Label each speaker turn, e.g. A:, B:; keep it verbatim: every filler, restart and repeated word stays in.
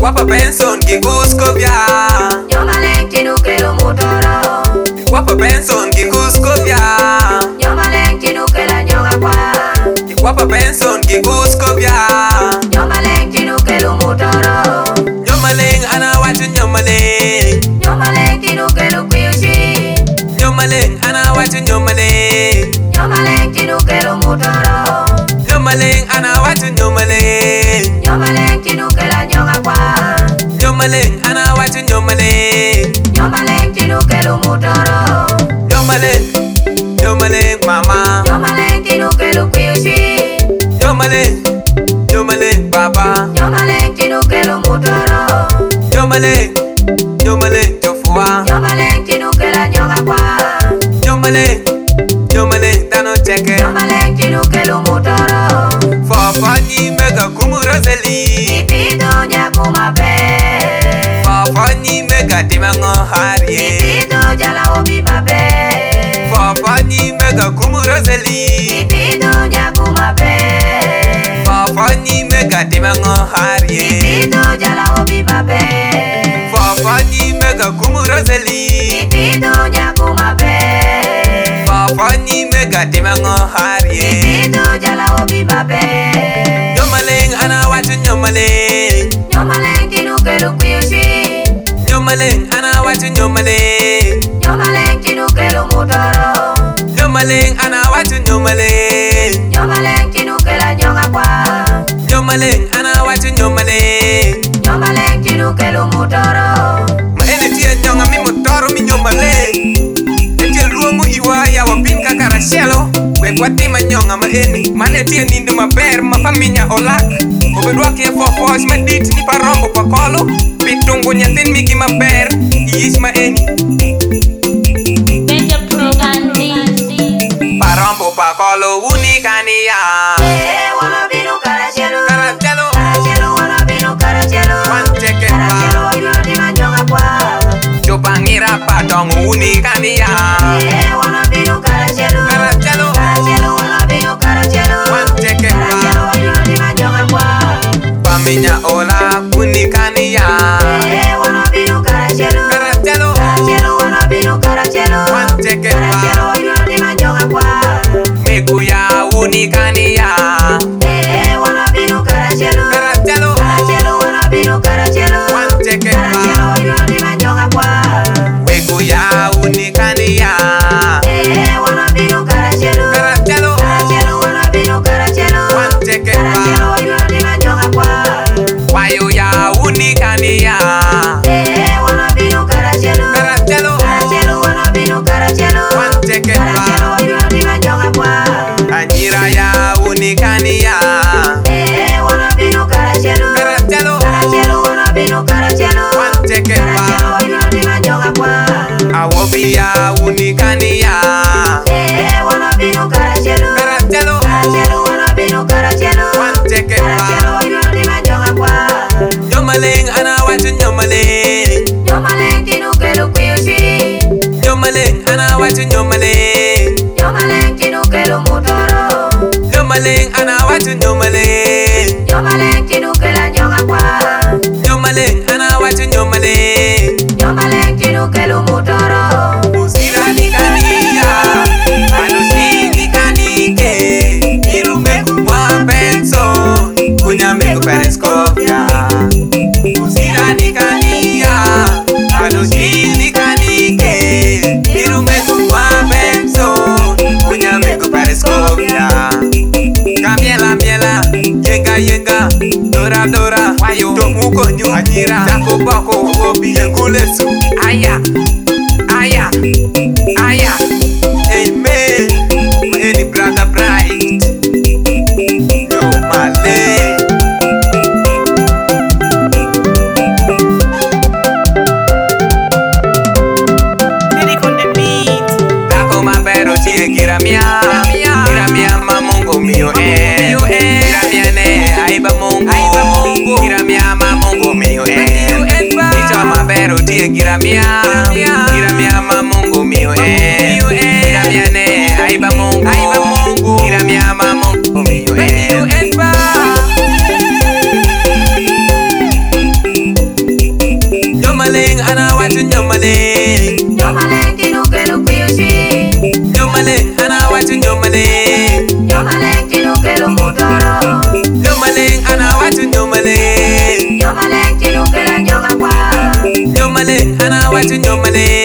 A: Guapa Benson ki Cusco via.
B: Nyoma lenti nukelo mutoro.
A: Guapa Benson ki Cusco via.
B: Nyoma lenti nukela nyoga kwa.
A: Guapa Benson ki Cusco via.
B: Nyoma lenti nukelo mutoro.
A: Nyoma leng ana watu nyoma leng.
B: Nyoma lenti nukelo kuyushi.
A: Nyoma leng ana watu nyoma leng.
B: Nyoma lenti nukelo mutoro.
A: Nyoma leng ana watu nyoma leng.
B: Nyoma lenti nukela nyoga kwa.
A: Nyoma leng ana watu nyoma leng.
B: Nyoma lenti nukelo mutoro.
A: Nyoma leng, nyoma leng mama.
B: Nyoma lenti nukelo kuyushi.
A: Nyoma leng, nyoma leng papa.
B: Nyoma lenti nukelo mutoro.
A: Nyoma leng, nyoma leng tofua.
B: Nyoma lenti nukela nyoga kwa.
A: Nyoma leng, nyoma leng tano cheke.
B: Nyoma lenti nukelo mutoro.
A: Fafa ni mega kumurozeli.
B: Ipido nyakuma pe.
A: Fafa ni mega timango harie.
B: Ipido jala obi mabe.
A: Fafa ni mega kumurozeli.
B: Ipido nyakuma pe.
A: Fafa ni mega timango harie.
B: Ipido jala obi mabe.
A: Fafa ni mega kumurozeli.
B: Ipido nyakuma pe.
A: Fafa ni mega timango harie.
B: Ipido jala obi mabe.
A: Nyoma leng ana watu nyoma leng.
B: Nyoma lenti nukelo kuyushi.
A: Nyoma leng ana watu nyoma leng.
B: Nyoma lenti nukelo mutoro.
A: Nyoma leng ana watu nyoma leng.
B: Nyoma lenti nukela nyoga kwa.
A: Nyoma leng ana watu nyoma leng.
B: Nyoma lenti nukelo mutoro.
A: Ma ene tia nyonga mi motoro mi nyoma leng. Etia luongo iwa ya wapin kaka Rachelo. We kwati ma nyonga ma eni. Mane tia nindo maber ma faminya olak. Obedwa kie fofos ma dit ni parombo pakolo. Pitungu nyatin migi maber. Iyish ma eni. Parombo pakolo unikania.
B: Eh, wana binu Karachelo.
A: Karachelo.
B: Karachelo wana binu Karachelo.
A: One check it
B: Karachelo wajuloti manyoga kwa.
A: Chupangira patong unikania.
B: Eh, wana binu Karachelo.
A: Karachelo.
B: Karachelo wana binu Karachelo.
A: One check it
B: Karachelo wajuloti manyoga kwa.
A: Paminya ola unikania.
B: Eh, wana binu Karachelo.
A: Karachelo.
B: Karachelo wana binu Karachelo.
A: One check it
B: Karachelo wajuloti manyoga kwa.
A: Mikuya unikania.
B: Eh, wana binu Karachelo.
A: Karachelo.
B: Karachelo wana binu Karachelo.
A: One check it
B: Karachelo wajuloti manyoga kwa.
A: Mikuya unikania.
B: Eh, wana binu Karachelo.
A: Karachelo.
B: Karachelo wana binu Karachelo.
A: One check it
B: Karachelo wajuloti manyoga kwa.
A: Wayo ya unikania.
B: Eh, wana binu Karachelo.
A: Karachelo.
B: Karachelo wana binu Karachelo.
A: One check it
B: Karachelo wajuloti manyoga kwa.
A: Anyira ya unikania.
B: Eh, wana binu Karachelo.
A: Karachelo.
B: Karachelo wana binu Karachelo.
A: One check it
B: Karachelo wajuloti manyoga kwa.
A: Awobi ya unikania.
B: Eh, wana binu Karachelo.
A: Karachelo.
B: Karachelo wana binu Karachelo.
A: One check it
B: Karachelo wajuloti manyoga kwa.
A: Nyoma leng ana watu nyoma leng.
B: Nyoma lenti nukelo kuyushi.
A: Nyoma leng ana watu nyoma leng.
B: Nyoma lenti nukelo mutoro.
A: Nyoma leng ana watu nyoma leng.
B: Nyoma lenti nukela nyoga kwa.
A: Nyoma leng ana watu nyoma leng.
B: Nyoma lenti nukelo mutoro.
A: Usira nikania. Anusi nikanike. Irume kumwa Benson. Kunyame kupereskopia. Usira nikania. Anusi nikanike. Irume kumwa Benson. Kunyame kupereskopia. Kamiela miela. Yenga yenga. Dora dora. Wayo. Tomuko nyu. Anyira. Tako bako. Obi yengulesu. Aya. Aya. Aya. Amen. Any brother bright. Yo male. Tako mabero chie gira mia. Gira mia mamungu mio eh. Gira mia ne aiba mungu. Gira mia mamungu mio eh. Icho mabero chie gira mia. Gira mia mamungu mio eh. Gira mia ne aiba mungu. Gira mia mamungu mio eh. chunyo male